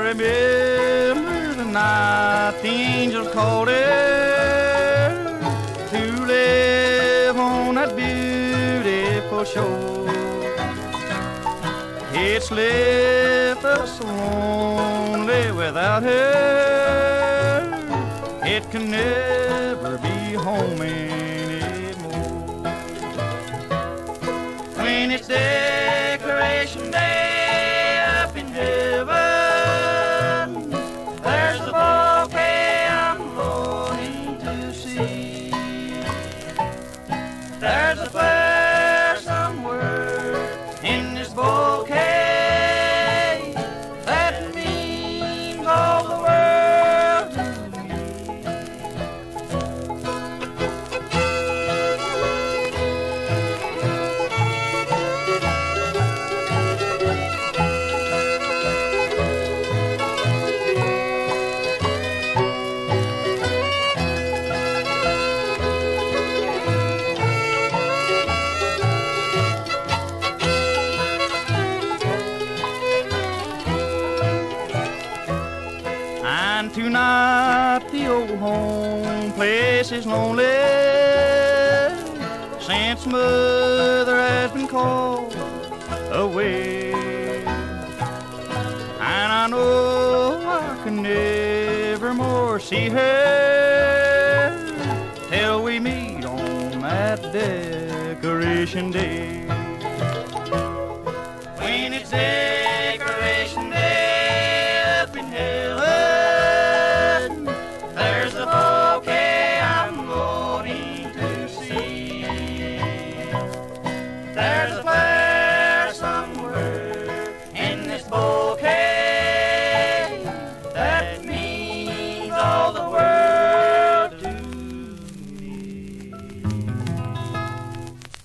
remember the night the angels called her to live on that beautiful shore. It's left us lonely without her. It can never be home anymore. When it's Decoration Day up in heaven, there's the bouquet I'm longing to see. There's a flare somewhere in this bouquet that means all the world to me. And tonight the old home place is lonely, since mother has been called away. And I know I can never more see her till we meet on that Decoration Day. When it's